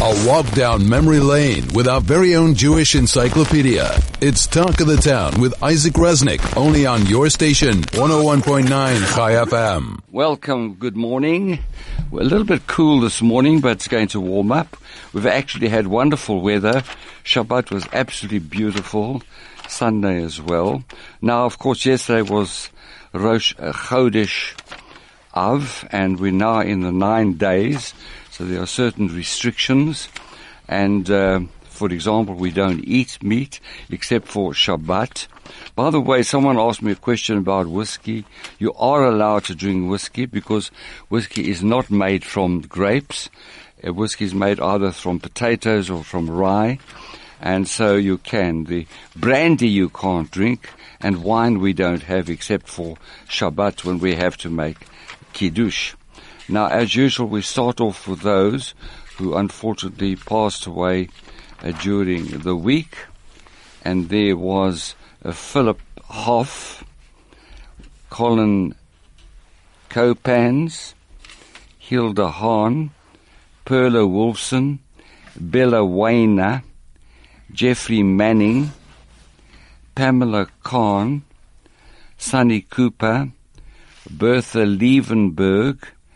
A walk down memory lane with our very own Jewish encyclopedia. It's Talk of the Town with Isaac Resnick, only on your station, 101.9 Chai FM. Welcome, good morning. We're a little bit cool this morning, but it's going to warm up. We've actually had wonderful weather. Shabbat was absolutely beautiful. Sunday as well. Now, of course, yesterday was Rosh Chodesh Av, and we're now in the 9 days. So there are certain restrictions, and for example, we don't eat meat except for Shabbat. By the way, someone asked me a question about whiskey. You are allowed to drink whiskey because whiskey is not made from grapes. Whiskey is made either from potatoes or from rye, and so you can. The brandy you can't drink, and wine we don't have except for Shabbat when we have to make Kiddush. Now, as usual, we start off with those who unfortunately passed away during the week. And there was Philip Hoff, Colin Copans, Hilda Hahn, Perla Wolfson, Bella Weiner, Jeffrey Manning, Pamela Khan, Sonny Cooper, Bertha Liebenberg,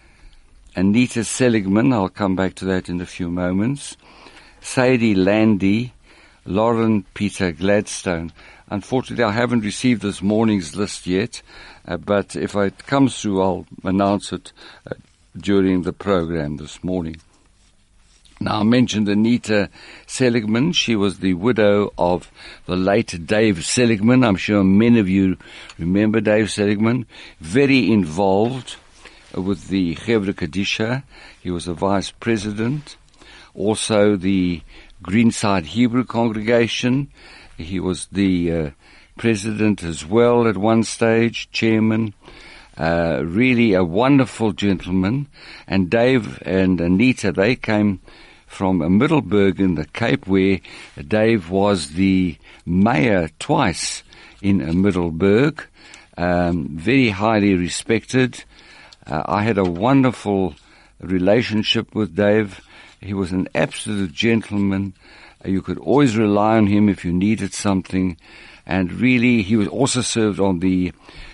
Anita Seligman, I'll come back to that in a few moments, Sadie Landy, Lauren Peter Gladstone. Unfortunately, I haven't received this morning's list yet, but if it comes through, I'll announce it during the program this morning. Now, I mentioned Anita Seligman. She was the widow of the late Dave Seligman. I'm sure many of you remember Dave Seligman. Very involved with the Chevra Kadisha. He was a vice president. Also the Greenside Hebrew congregation. He was the president as well at one stage, chairman. Really a wonderful gentleman. And Dave and Anita, they came from Middelburg in the Cape, where Dave was the mayor twice in Middelburg. Very highly respected. I had a wonderful relationship with Dave. He was an absolute gentleman. You could always rely on him if you needed something. And really, he was also served on the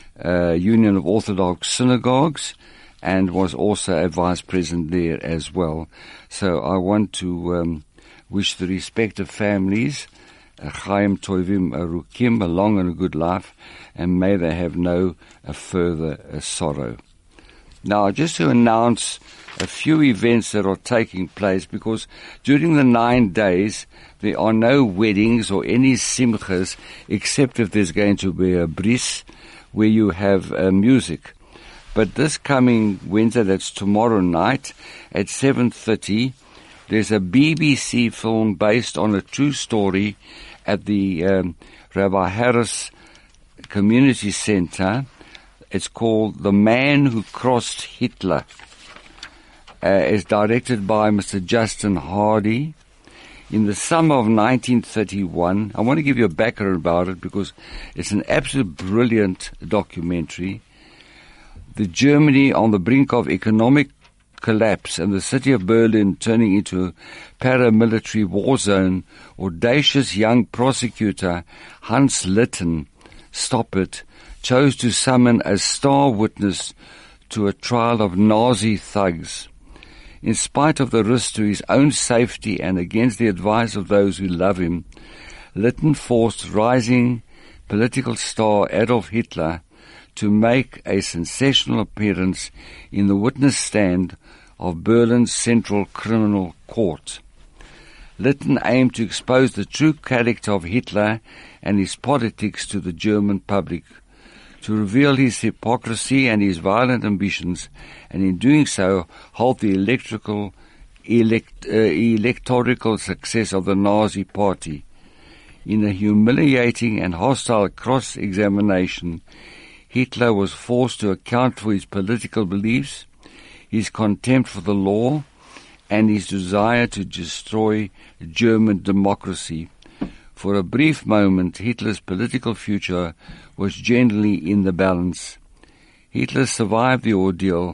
Union of Orthodox Synagogues and was also a vice president there as well. So I want to wish the respective families Chaim Tovim Arukim, a long and a good life, and may they have no further sorrow. Now, just to announce a few events that are taking place, because during the 9 days, there are no weddings or any simchas, except if there's going to be a bris, where you have music. But this coming Wednesday, that's tomorrow night, at 7:30, there's a BBC film based on a true story at the Rabbi Harris Community Center. It's called The Man Who Crossed Hitler. It's directed by Mr. Justin Hardy. In the summer of 1931, I want to give you a background about it because it's an absolute brilliant documentary. The Germany on the brink of economic collapse and the city of Berlin turning into a paramilitary war zone, audacious young prosecutor Hans Litten Stoppert chose to summon a star witness to a trial of Nazi thugs. In spite of the risk to his own safety and against the advice of those who love him, Litten forced rising political star Adolf Hitler to make a sensational appearance in the witness stand of Berlin's Central Criminal Court. Litten aimed to expose the true character of Hitler and his politics to the German public, to reveal his hypocrisy and his violent ambitions, and in doing so, halt the electoral success of the Nazi Party. In a humiliating and hostile cross-examination, Hitler was forced to account for his political beliefs, his contempt for the law, and his desire to destroy German democracy. For a brief moment, Hitler's political future was generally in the balance. Hitler survived the ordeal,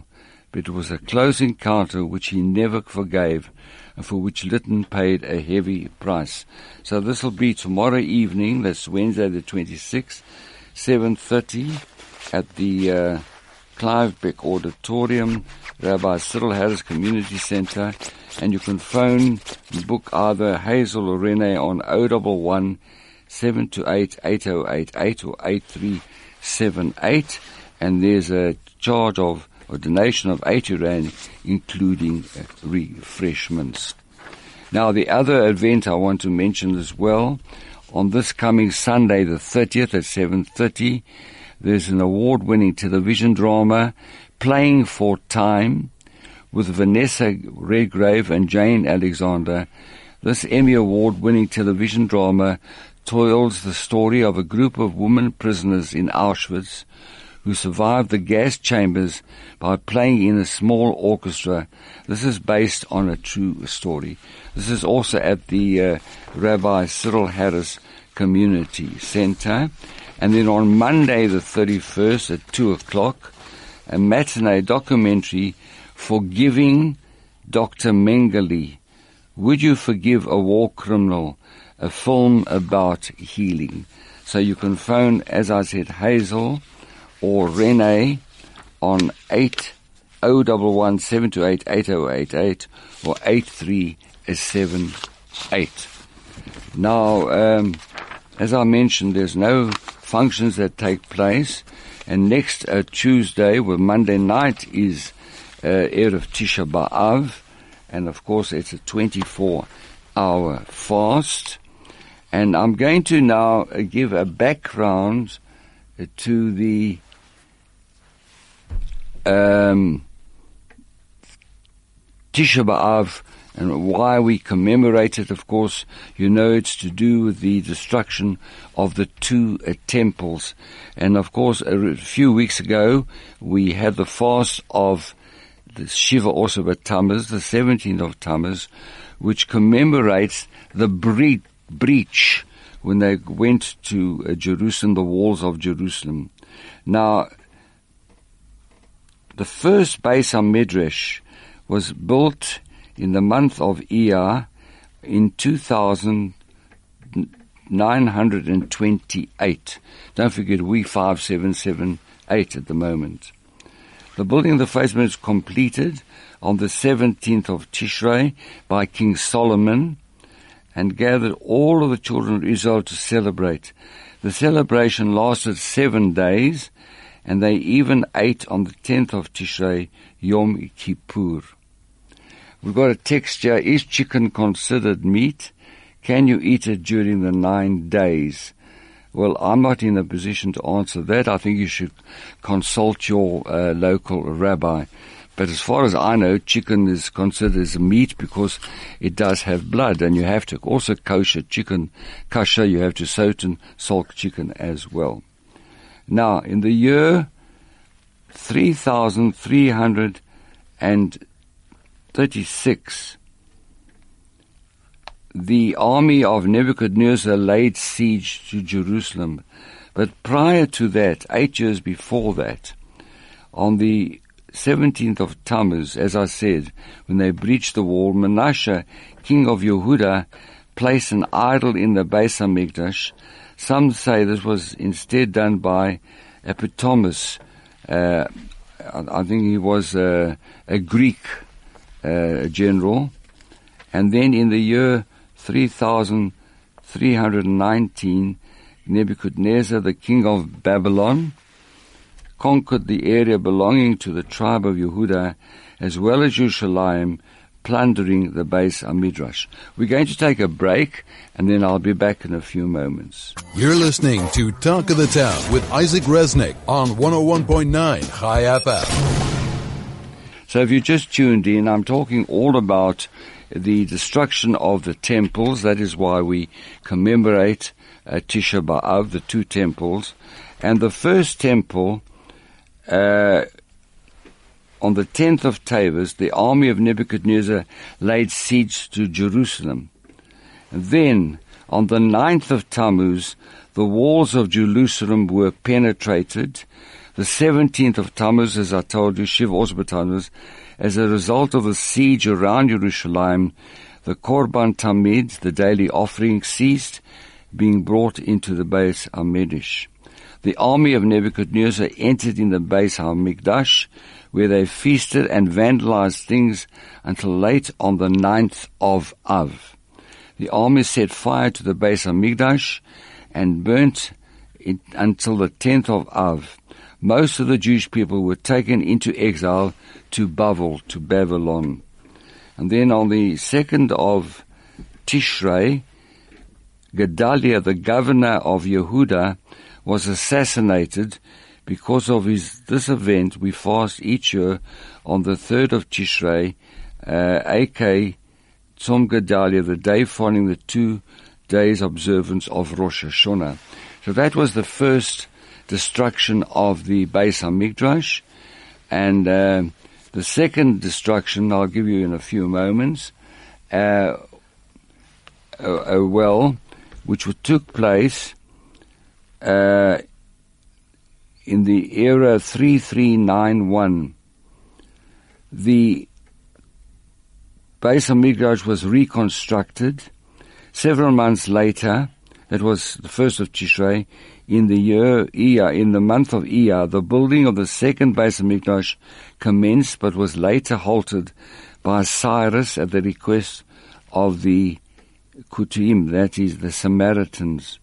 but it was a close encounter which he never forgave, and for which Lytton paid a heavy price. So this will be tomorrow evening, that's Wednesday the 26th, 7:30 at the Clive Beck Auditorium, Rabbi Cyril Harris Community Center, and you can phone and book either Hazel or Renee on 011 728 8088 or 8378, and there's a charge of a donation of 80 Rand, including refreshments. Now, the other event I want to mention as well, on this coming Sunday, the 30th at 7:30, there's an award-winning television drama, Playing for Time, with Vanessa Redgrave and Jane Alexander. This Emmy Award-winning television drama tells the story of a group of women prisoners in Auschwitz who survived the gas chambers by playing in a small orchestra. This is based on a true story. This is also at the Rabbi Cyril Harris Community Center. And then on Monday the 31st at 2 o'clock, a matinee documentary, Forgiving Dr. Mengele. Would You Forgive a War Criminal? A film about healing. So you can phone, as I said, Hazel or Renee on 011 728 8088 or 8378. Now, as I mentioned, there's no functions that take place, and next Tuesday, well, Monday night is Erev Tisha B'Av, and of course it's a 24-hour fast. And I'm going to now give a background to the Tisha B'Av and why we commemorate it. Of course, you know it's to do with the destruction of the two temples. And of course, a few weeks ago, we had the fast of the Shiva also Tammuz, the 17th of Tammuz, which commemorates the breach when they went to Jerusalem, the walls of Jerusalem. Now, the first Beis HaMidrash was built in the month of Iyar in 2928. Don't forget, we 5778 at the moment. The building of the face was completed on the 17th of Tishrei by King Solomon, and gathered all of the children of Israel to celebrate. The celebration lasted 7 days, and they even ate on the 10th of Tishrei, Yom Kippur. We've got a text here. Is chicken considered meat? Can you eat it during the 9 days? Well, I'm not in a position to answer that. I think you should consult your local rabbi. But as far as I know, chicken is considered as meat because it does have blood, and you have to also kosher chicken. Kosher, you have to salt chicken as well. Now, in the year 3336, the army of Nebuchadnezzar laid siege to Jerusalem. But prior to that, 8 years before that, on the 17th of Tammuz, as I said, when they breached the wall, Manasseh, king of Yehuda, placed an idol in the Beis HaMikdash. Some say this was instead done by Epitomus. I think he was a Greek general. And then in the year 3319, Nebuchadnezzar, the king of Babylon, conquered the area belonging to the tribe of Yehuda, as well as Yerushalayim, plundering the Beis HaMidrash. We're going to take a break, and then I'll be back in a few moments. You're listening to Talk of the Town with Isaac Resnick on 101.9 Chai FM. So if you just tuned in, I'm talking all about the destruction of the temples. That is why we commemorate Tisha B'Av, the two temples. And the first temple, on the 10th of Tammuz, the army of Nebuchadnezzar laid siege to Jerusalem. And then, on the 9th of Tammuz, the walls of Jerusalem were penetrated. the 17th of Tammuz, as I told you, Shiv also Tammuz, as a result of the siege around Jerusalem, the Korban Tamid, the daily offering, ceased being brought into the Beis HaMikdash. The army of Nebuchadnezzar entered in the Beis HaMikdash, where they feasted and vandalized things until late on the 9th of Av. The army set fire to the Beis HaMikdash and burnt it until the 10th of Av. Most of the Jewish people were taken into exile to Babylon. And then on the 2nd of Tishrei, Gedaliah, the governor of Yehuda, was assassinated. Because of this event, we fast each year on the 3rd of Tishrei, aka Tzom Gedaliah, the day following the 2 days observance of Rosh Hashanah. So that was the first destruction of the Beis HaMikdash. And the second destruction I'll give you in a few moments, which took place in the era 3391. The Beis HaMikdash was reconstructed several months later. That was the 1st of Tishrei. In the year Iyar, in the month of Iyar, the building of the second Beis HaMikdash commenced, but was later halted by Cyrus at the request of the Kutim, that is, the Samaritans.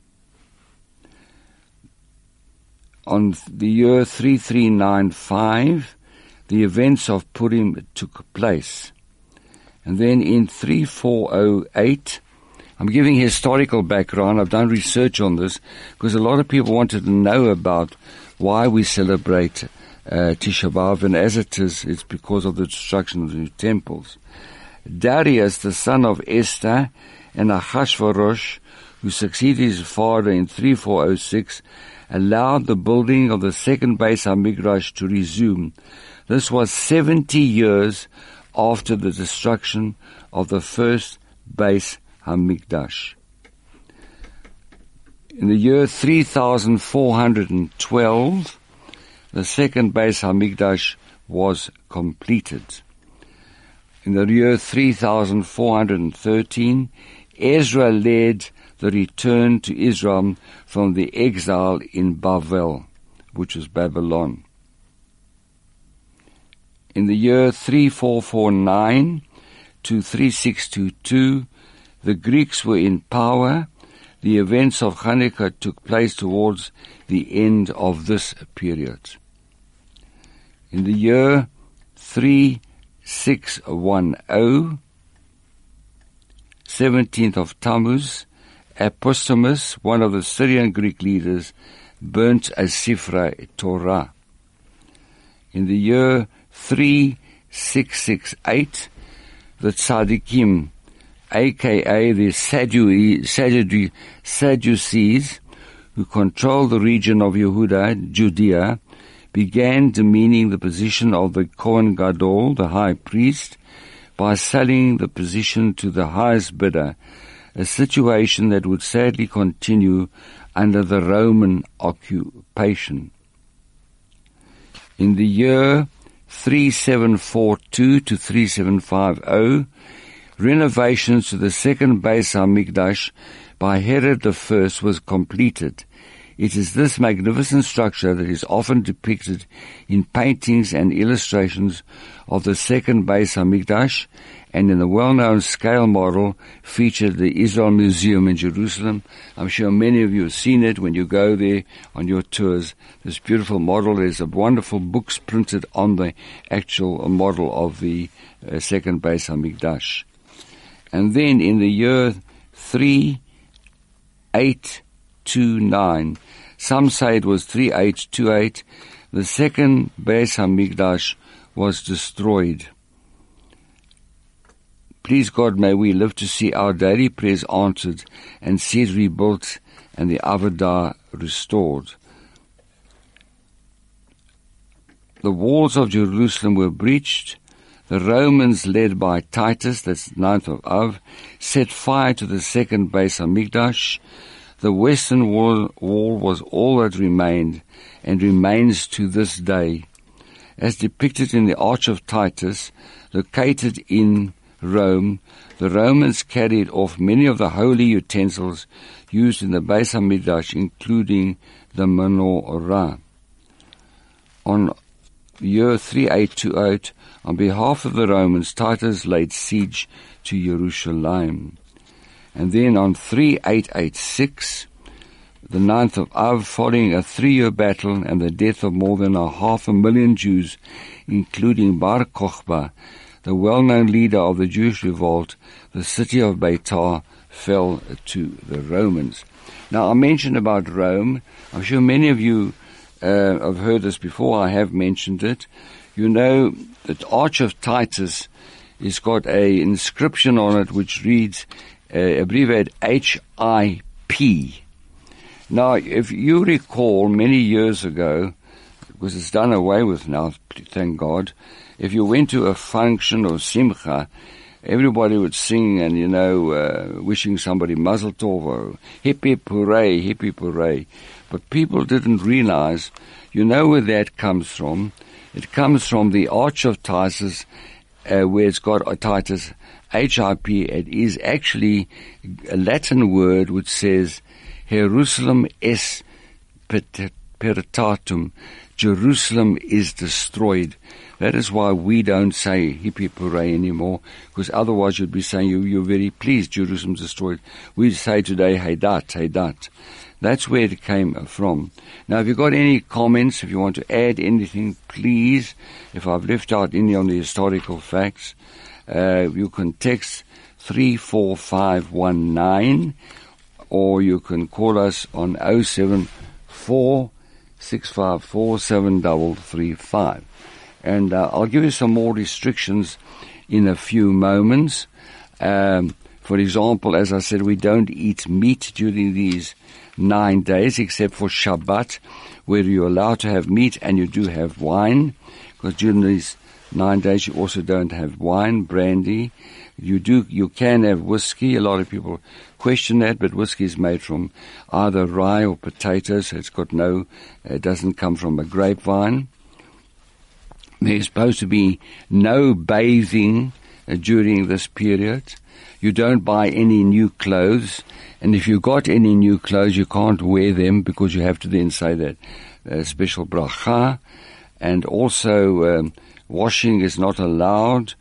On the year 3395, the events of Purim took place. And then in 3408, I'm giving historical background. I've done research on this because a lot of people wanted to know about why we celebrate Tisha B'Av, and as it is, it's because of the destruction of the temples. Darius, the son of Esther, and Ahasuerus, who succeeded his father in 3406, allowed the building of the second Beis HaMikdash to resume. This was 70 years after the destruction of the first Beis HaMikdash. In the year 3412, the second Beis HaMikdash was completed. In the year 3413, Ezra led the return to Israel from the exile in Bavel, which was Babylon. In the year 3449 to 3622, the Greeks were in power. The events of Hanukkah took place towards the end of this period. In the year 3610, 17th of Tammuz, Apostomus, one of the Syrian Greek leaders, burnt a Sifra Torah. In the year 3668, the Tzaddikim, aka the Sadducees, who controlled the region of Judea, began demeaning the position of the Kohen Gadol, the high priest, by selling the position to the highest bidder, a situation that would sadly continue under the Roman occupation. In the year 3742 to 3750, renovations to the second Beis HaMikdash by Herod I was completed. It is this magnificent structure that is often depicted in paintings and illustrations of the second Beis HaMikdash, and in the well-known scale model featured the Israel Museum in Jerusalem. I'm sure many of you have seen it when you go there on your tours. This beautiful model, there's a wonderful books printed on the actual model of the second Beis HaMikdash. And then in the year 3829, some say it was 3828, the second Beis HaMikdash was destroyed. Please God, may we live to see our daily prayers answered and see it rebuilt and the Avodah restored. The walls of Jerusalem were breached. The Romans, led by Titus, that's 9th of Av, set fire to the second Beis HaMikdash. The western wall was all that remained and remains to this day. As depicted in the Arch of Titus, located in Rome, the Romans carried off many of the holy utensils used in the Beis HaMikdash, including the menorah. On year 3828, on behalf of the Romans, Titus laid siege to Jerusalem. And then on 3886, the 9th of Av, following a 3-year battle and the death of more than 500,000 Jews, including Bar Kokhba, the well-known leader of the Jewish revolt, the city of Beitar fell to the Romans. Now, I mentioned about Rome. I'm sure many of you have heard this before. I have mentioned it. You know that Arch of Titus has got a inscription on it which reads, abbreviated HIP. Now, if you recall, many years ago, because it's done away with now, thank God, if you went to a function or simcha, everybody would sing and, wishing somebody mazel tov or hip hip hooray, hip hip hooray. But people didn't realize, where that comes from. It comes from the Arch of Titus, where it's got a Titus, HIP. It is actually a Latin word which says, Jerusalem es peritatum. Jerusalem is destroyed. That is why we don't say hip hip hooray anymore, because otherwise you'd be saying you're very pleased Jerusalem's destroyed. We say today, Haydat, Haydat. That's where it came from. Now, if you've got any comments, if you want to add anything, please, if I've left out any on the historical facts, you can text 34519, or you can call us on 074 654 7335. And I'll give you some more restrictions in a few moments. For example, as I said, we don't eat meat during these 9 days, except for Shabbat, where you're allowed to have meat and you do have wine, because during these 9 days you also don't have wine, brandy. You can have whiskey. A lot of people question that, but whiskey is made from either rye or potatoes. So it doesn't come from a grapevine. There's supposed to be no bathing during this period. You don't buy any new clothes. And if you got any new clothes, you can't wear them because you have to then say that special bracha. And also, washing is not allowed.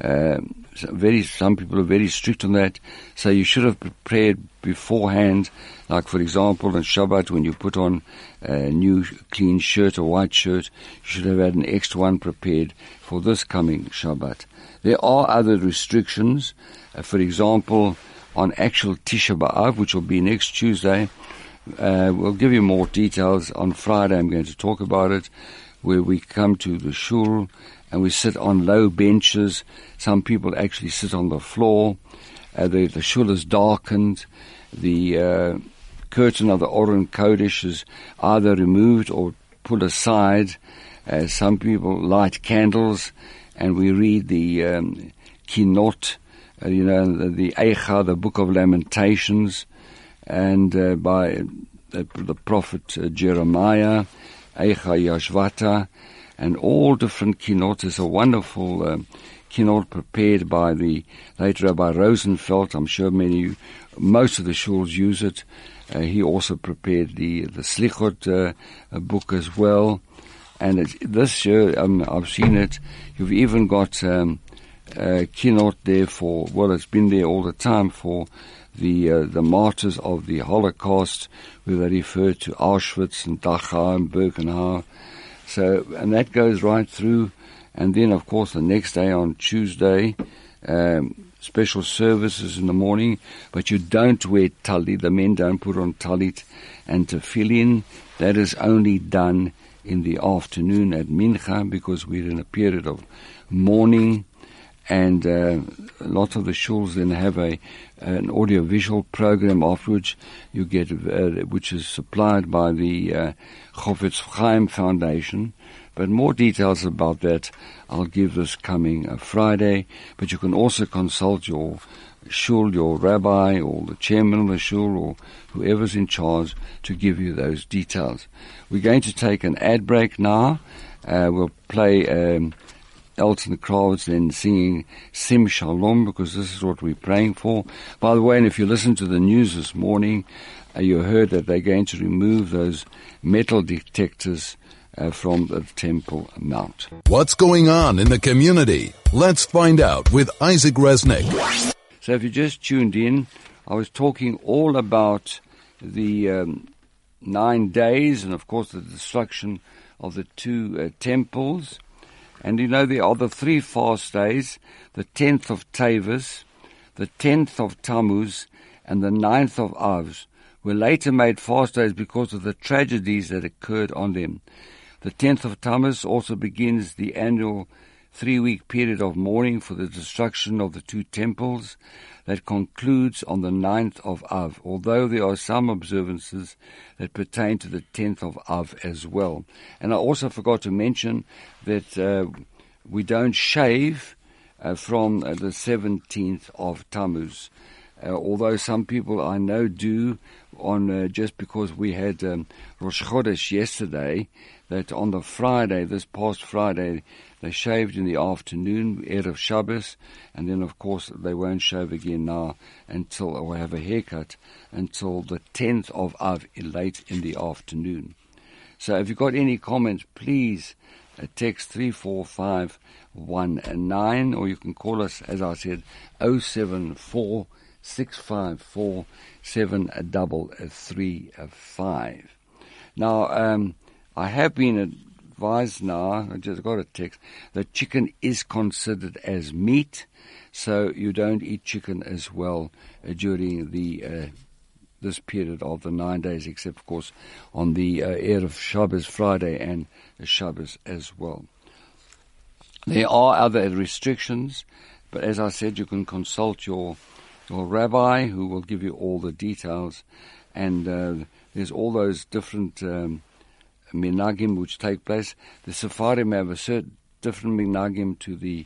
Some people are very strict on that. So you should have prepared beforehand. Like, for example, on Shabbat, when you put on a new clean shirt or white shirt, you should have had an extra one prepared for this coming Shabbat. There are other restrictions. For example, on actual Tisha B'Av, which will be next Tuesday, we'll give you more details. On Friday, I'm going to talk about it, where we come to the shul and we sit on low benches. Some people actually sit on the floor. The shul is darkened. The curtain of the Aron Kodesh is either removed or put aside. Some people light candles, and we read the Kinot, the Eicha, the Book of Lamentations, and by the prophet Jeremiah, Eicha Yashvata, and all different kinot. Is a wonderful kinot prepared by the late Rabbi Rosenfeld. I'm sure most of the shuls use it. He also prepared the Slichot book as well. And this year, I've seen it. You've even got kinot there for, it's been there all the time for the martyrs of the Holocaust, where they refer to Auschwitz and Dachau and Birkenau. So, and that goes right through. And then, of course, the next day on Tuesday, special services in the morning, but you don't wear talit. The men don't put on talit and tefillin. That is only done in the afternoon at Mincha, because we're in a period of mourning. And a lot of the shuls then have an audiovisual program afterwards you get, which is supplied by the Chofetz Chaim Foundation. But more details about that I'll give this coming Friday. But you can also consult your shul, your rabbi, or the chairman of the shul, or whoever's in charge to give you those details. We're going to take an ad break now. We'll play Elton Kravitz then singing Sim Shalom, because this is what we're praying for. By the way, and if you listen to the news this morning, you heard that they're going to remove those metal detectors from the Temple Mount. What's going on in the community? Let's find out with Isaac Resnick. So if you just tuned in, I was talking all about the 9 days and, of course, the destruction of the two temples. And you know, there are the 3 fast days, the 10th of Tavis, the 10th of Tammuz, and the 9th of Av, were later made fast days because of the tragedies that occurred on them. The 10th of Tammuz also begins the annual 3-week period of mourning for the destruction of the 2 temples that concludes on the 9th of Av, although there are some observances that pertain to the 10th of Av as well. And I also forgot to mention that we don't shave from the 17th of Tammuz, although some people I know do, on just because we had Rosh Chodesh yesterday, that on the Friday, this past Friday, they shaved in the afternoon, Erev Shabbos, and then, of course, they won't shave again now or have a haircut until the 10th of Av, late in the afternoon. So if you've got any comments, please text 34519, or you can call us, as I said, 074 654 7335. Now, I have been advised now, I just got a text, that chicken is considered as meat, so you don't eat chicken as well during the this period of the 9 days, except, of course, on the Erev Shabbos, Friday, and Shabbos as well. There are other restrictions, but as I said, you can consult your rabbi, who will give you all the details, and there's all those different minagim which take place. The Sephardim have a certain different minagim to the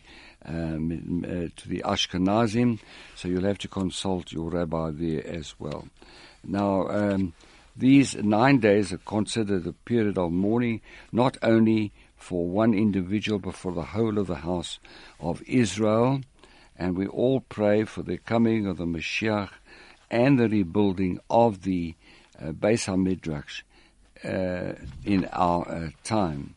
Ashkenazim, so you'll have to consult your rabbi there as well. Now, these 9 days are considered a period of mourning, not only for one individual, but for the whole of the house of Israel. And we all pray for the coming of the Mashiach and the rebuilding of the Beis HaMidrash in our time.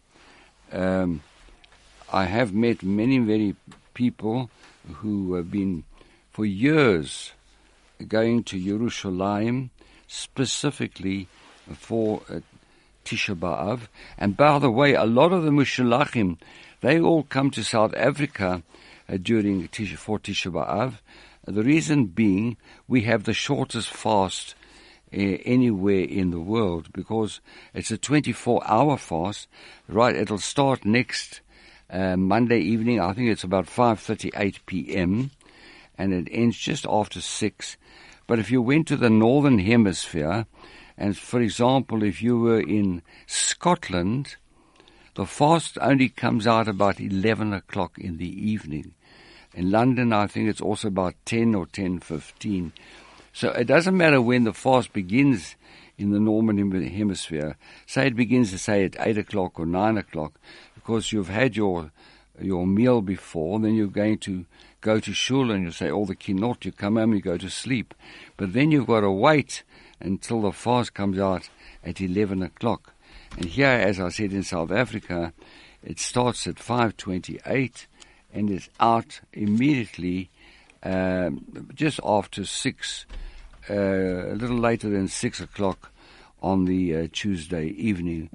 I have met many people who have been for years going to Yerushalayim specifically for Tisha B'Av. And by the way, a lot of the Mushalachim, they all come to South Africa during for Tisha B'Av. The reason being, we have the shortest fast anywhere in the world, because it's a 24-hour fast. Right, it'll start next Monday evening. I think it's about 5:38 p.m. and it ends just after 6. But if you went to the Northern Hemisphere, and for example, if you were in Scotland, the fast only comes out about 11 o'clock in the evening. In London, I think it's also about 10 or 10:15. So it doesn't matter when the fast begins in the Northern Hemisphere. Say it begins, say, at 8 o'clock or 9 o'clock, because you've had your meal before, then you're going to go to shul and you say all the kinot, you come home, you go to sleep. But then you've got to wait until the fast comes out at 11 o'clock. And here, as I said, in South Africa, it starts at 5:28 and is out immediately just after 6, a little later than 6 o'clock on the Tuesday evening,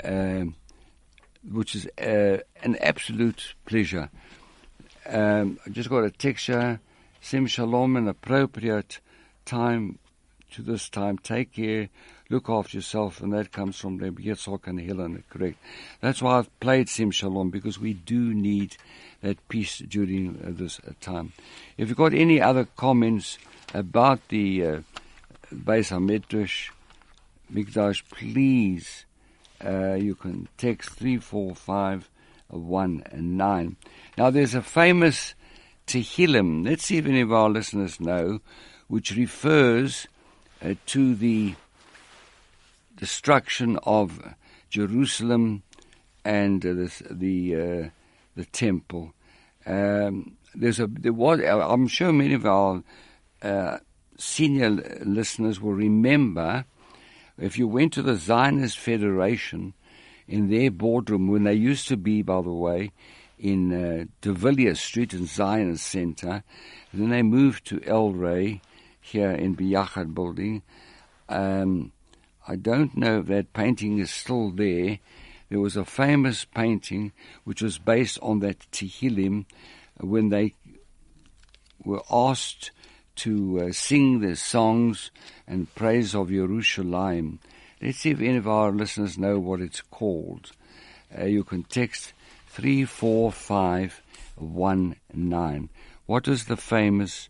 which is an absolute pleasure. I just got a text here, Sim Shalom, an appropriate time to this time. Take care, look after yourself, and that comes from Rabbi Yitzchak and Helen, correct. That's why I've played Sim Shalom, because we do need that peace during this time. If you've got any other comments about the Beis HaMikdash, please, you can text 34519. Now, there's a famous Tehillim. Let's see if any of our listeners know, which refers to the destruction of Jerusalem and the temple. I'm sure many of our senior listeners will remember, if you went to the Zionist Federation in their boardroom, when they used to be, by the way, in De Villiers Street in Zionist Center, and then they moved to El Rey here in Biyachad building. I don't know if that painting is still there. There was a famous painting which was based on that Tehillim when they were asked to sing the songs and praise of Yerushalayim. Let's see if any of our listeners know what it's called. You can text 34519. What is the famous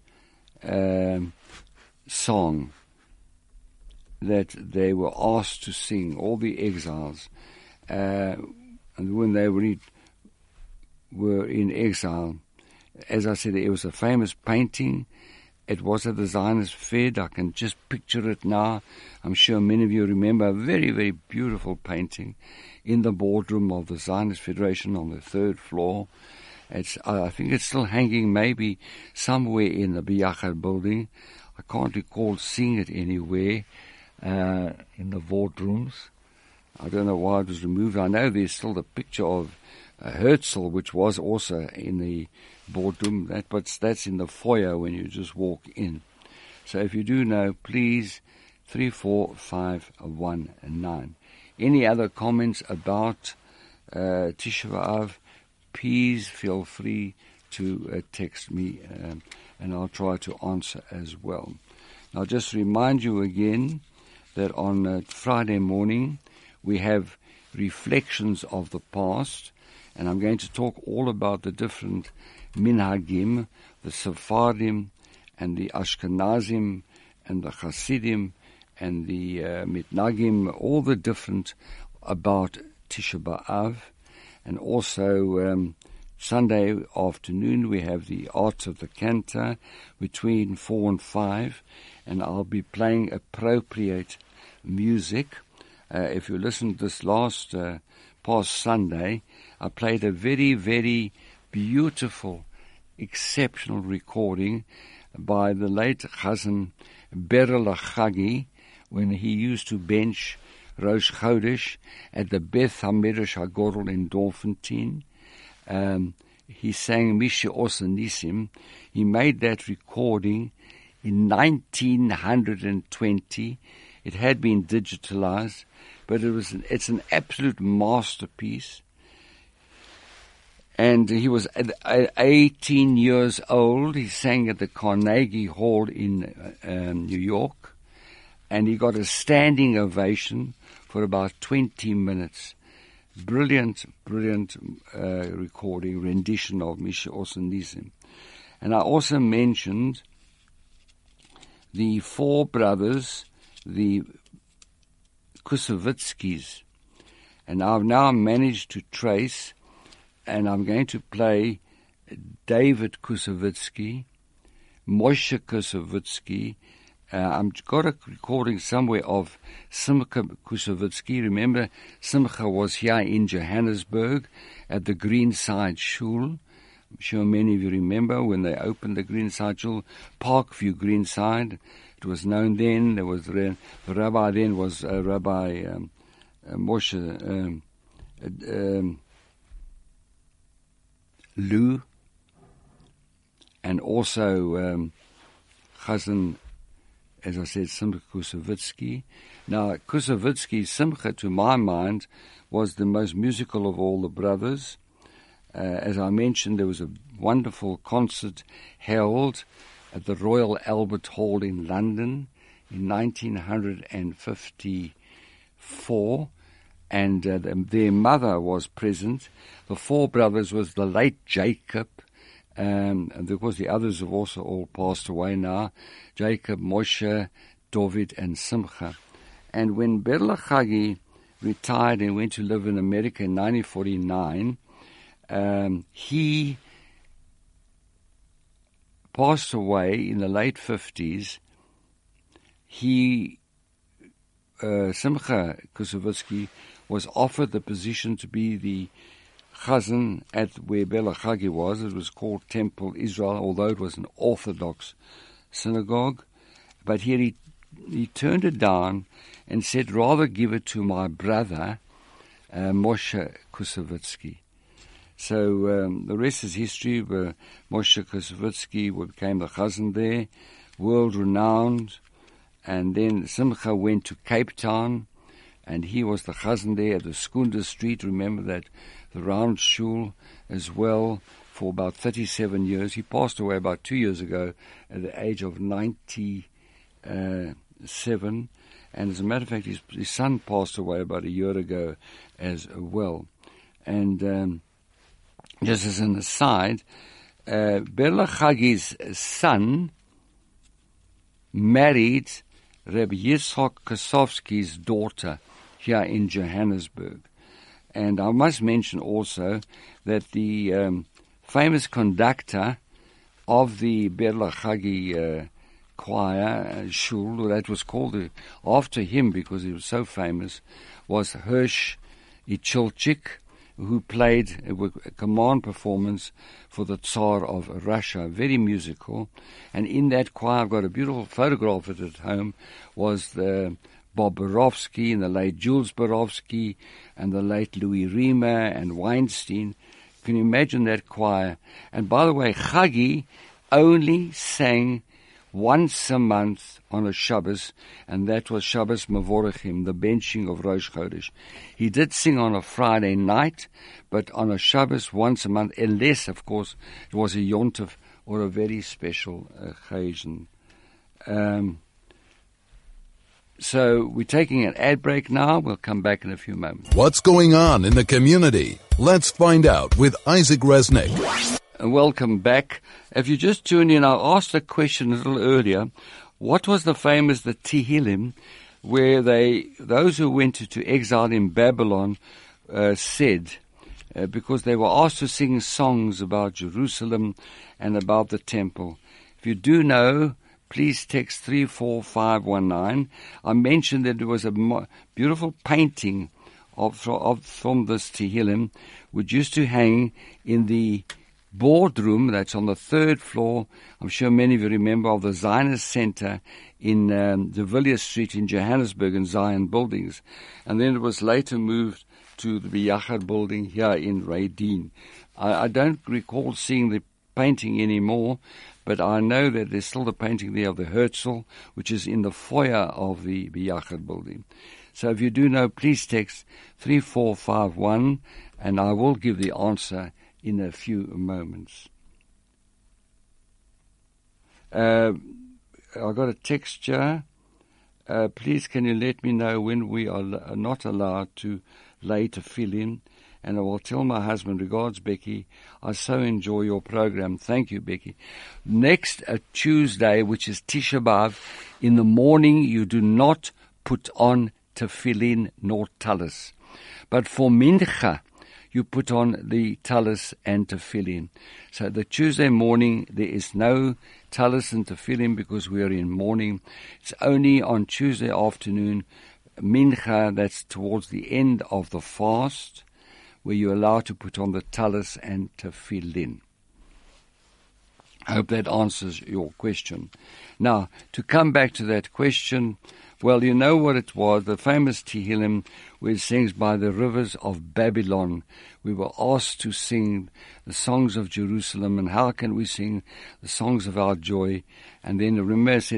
song that they were asked to sing, all the exiles, and when they were in exile? As I said, it was a famous painting. It was at the Zionist Fed. I can just picture it now. I'm sure many of you remember a very, very beautiful painting in the boardroom of the Zionist Federation on the 3rd floor. I think it's still hanging maybe somewhere in the Biyachad building. I can't recall seeing it anywhere in the boardrooms. I don't know why it was removed. I know there's still the picture of Herzl, which was also in the boardroom, but that's in the foyer when you just walk in. So if you do know, please, 34519. Any other comments about Tisha B'Av, please feel free to text me, and I'll try to answer as well. I'll just remind you again that on Friday morning we have reflections of the past, and I'm going to talk all about the different minhagim, the Sephardim and the Ashkenazim and the Hasidim and the Mitnagim, all the different about Tisha B'Av. And also Sunday afternoon we have the Art of the Cantor between 4 and 5, and I'll be playing appropriate music. If you listened this past Sunday, I played a very, very beautiful, exceptional recording by the late Chazan Berel Chagi, when he used to bench Rosh Chodesh at the Beth HaMedrash HaGodol in Dorfentine. He sang Misha Osa Nisim. He made that recording in 1920. It had been digitalized, but it's an absolute masterpiece. And he was 18 years old. He sang at the Carnegie Hall in New York, and he got a standing ovation for about 20 minutes. Brilliant recording, rendition of Misha Osa Nisim. And I also mentioned the 4 brothers, the Kusevitskis, and I've now managed to trace, and I'm going to play David Kusevitsky, Moshe Kusevitsky. I've got a recording somewhere of Simcha Kusevitsky. Remember, Simcha was here in Johannesburg at the Greenside Shul. I'm sure many of you remember when they opened the Greenside Shul, Parkview Greenside. It was known then. There was the rabbi then was Rabbi Moshe Lou, and also Chazan, as I said, Simcha Kusevitsky. Now, Kusevitsky, Simcha, to my mind, was the most musical of all the brothers. As I mentioned, there was a wonderful concert held at the Royal Albert Hall in London in 1954, and their mother was present. The 4 brothers was the late Jacob, and of course the others have also all passed away now, Jacob, Moshe, David, and Simcha. And when Berel Chagi retired and went to live in America in 1949, he passed away in the late 50s. Simcha Kusevitsky was offered the position to be the chazan at where Bela Chagi was. It was called Temple Israel, although it was an Orthodox synagogue. But here he turned it down and said, rather give it to my brother, Moshe Kusevitsky. So the rest is history. Moshe Kusevitsky became the chazan there, world-renowned. And then Simcha went to Cape Town, and he was the chazan there at the Skunda Street. Remember that, the round shul as well, for about 37 years. He passed away about 2 years ago at the age of 97. And as a matter of fact, his son passed away about a year ago as well. And just as an aside, Bela Chagi's son married Rabbi Yitzhak Kosovsky's daughter here in Johannesburg. And I must mention also that the famous conductor of the Bela Chagi choir, shul, that was called after him because he was so famous, was Hirsch Ichilchik, who played a command performance for the Tsar of Russia, very musical. And in that choir, I've got a beautiful photograph of it at home, was the Bob Borowski and the late Jules Borowski and the late Louis Riemer and Weinstein. Can you imagine that choir? And by the way, Chagi only sang once a month on a Shabbos, and that was Shabbos Mavorechim, the benching of Rosh Chodesh. He did sing on a Friday night, but on a Shabbos once a month, unless, of course, it was a Yontif or a very special occasion. So we're taking an ad break now. We'll come back in a few moments. What's going on in the community? Let's find out with Isaac Resnick. Welcome back. If you just tuned in, I asked a question a little earlier. What was the famous, the Tehillim, where those who went to exile in Babylon said, because they were asked to sing songs about Jerusalem and about the temple. If you do know, please text 34519. I mentioned that there was a beautiful painting from this Tehillim, which used to hang in the boardroom that's on the third floor. I'm sure many of you remember of the Zionist Center in De Villiers Street in Johannesburg and Zion Buildings. And then it was later moved to the Biyachad building here in Raydeen. I don't recall seeing the painting anymore, but I know that there's still the painting there of the Herzl, which is in the foyer of the Biyachad building. So if you do know, please text 3451, and I will give the answer in a few moments. I got a texture. Please can you let me know when we are not allowed to lay tefillin, and I will tell my husband, regards Becky, I so enjoy your program. Thank you, Becky. Next Tuesday, which is Tisha B'Av, in the morning you do not put on tefillin nor talis. But for mincha, you put on the talis and tefillin. So the Tuesday morning, there is no talis and tefillin because we are in mourning. It's only on Tuesday afternoon, mincha, that's towards the end of the fast, where you're allowed to put on the talis and tefillin. I hope that answers your question. Now, to come back to that question, well, you know what it was, the famous Tehillim, where it sings by the rivers of Babylon. We were asked to sing the songs of Jerusalem, and how can we sing the songs of our joy? And then remember, said,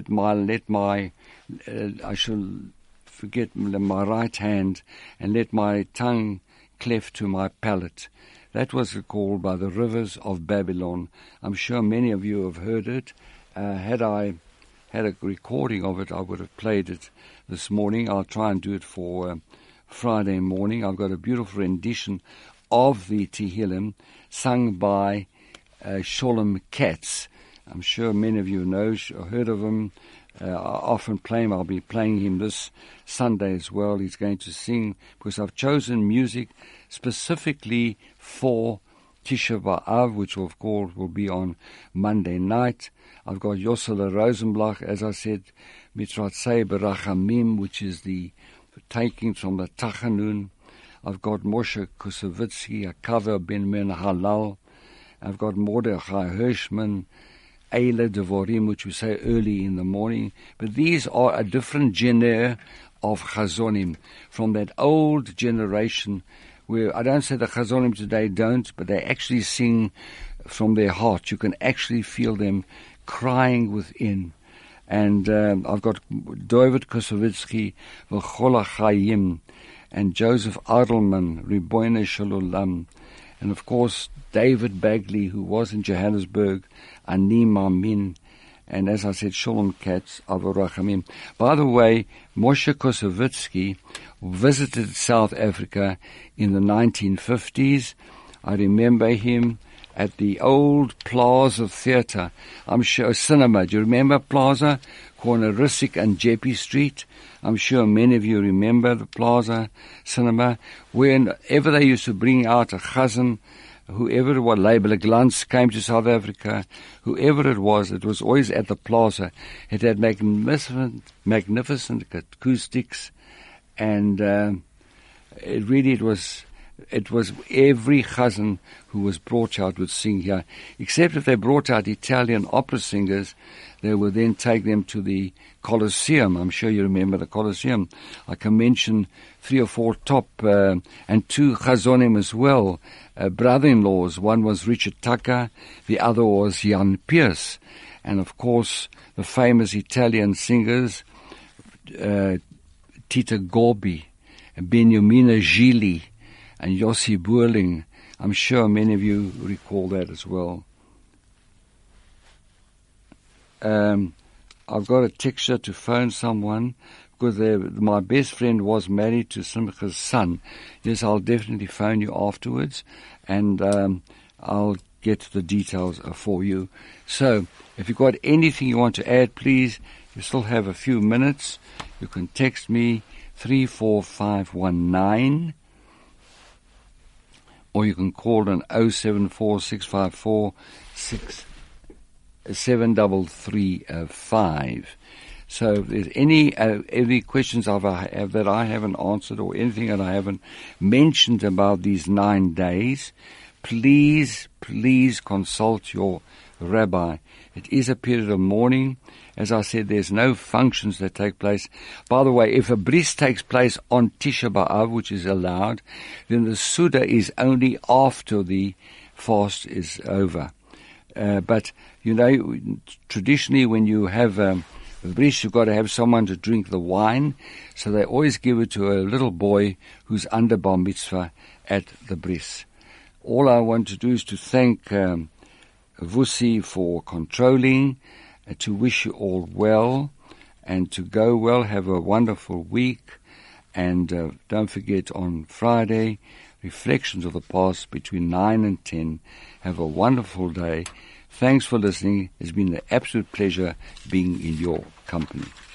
I shall forget my right hand, and let my tongue cleft to my palate. That was called by the rivers of Babylon. I'm sure many of you have heard it. Had I had a recording of it, I would have played it this morning. I'll try and do it for Friday morning. I've got a beautiful rendition of the Tehillim sung by Sholem Katz. I'm sure many of you know, heard of him. I often play him. I'll be playing him this Sunday as well. He's going to sing, because I've chosen music specifically for Tisha B'Av, which of course will be on Monday night. I've got Yossele Rosenblach, as I said, Mitratzei Berachamim, which is the taking from the Tachanun. I've got Moshe Kusevitsky, Akaver Ben Men Halal. I've got Mordechai Hirschman, Eile Devorim, which we say early in the morning. But these are a different genre of Chazonim from that old generation where I don't say the Chazonim today don't, but they actually sing from their heart. You can actually feel them crying within. And I've got David Kosovitsky, V'chol HaChayim, and Joseph Adelman, Ribono Shel Olam, and of course David Bagley, who was in Johannesburg, Ani Mamin, and as I said, Shalom Katz, Avarachamim. By the way, Moshe Kosovitsky visited South Africa in the 1950s. I remember him at the old Plaza Theatre. I'm sure, cinema. Do you remember Plaza? Corner Rissik and Jeppe Street. I'm sure many of you remember the Plaza Cinema. Whenever they used to bring out a chazan, whoever it was, Label Glantz came to South Africa, whoever it was always at the Plaza. It had magnificent acoustics, and it was every chazan who was brought out would sing here, except if they brought out Italian opera singers. They would then take them to the Colosseum. I'm sure you remember the Colosseum. I can mention 3 or 4 top, and 2 chazonim as well, brother-in-laws. One was Richard Tucker, the other was Jan Pierce. And of course, the famous Italian singers, Tita Gorbi, Beniamina Gili, and Yossi Burling. I'm sure many of you recall that as well. I've got a texture to phone someone because my best friend was married to Simcha's son. Yes, I'll definitely phone you afterwards, and I'll get the details for you. So, if you've got anything you want to add, please, you still have a few minutes. You can text me 34519, or you can call on 074-654-7335. So if there's any questions that I haven't answered, or anything that I haven't mentioned about these 9 days, please consult your rabbi. It is a period of mourning. As I said, there's no functions that take place. By the way, if a bris takes place on Tisha B'Av, which is allowed, then the Suda is only after the fast is over. But, you know, traditionally when you have a bris, you've got to have someone to drink the wine. So they always give it to a little boy who's under bar mitzvah at the bris. All I want to do is to thank Vusi for controlling, to wish you all well, and to go well. Have a wonderful week. And don't forget, on Friday, Reflections of the Past between 9 and 10. Have a wonderful day. Thanks for listening. It's been an absolute pleasure being in your company.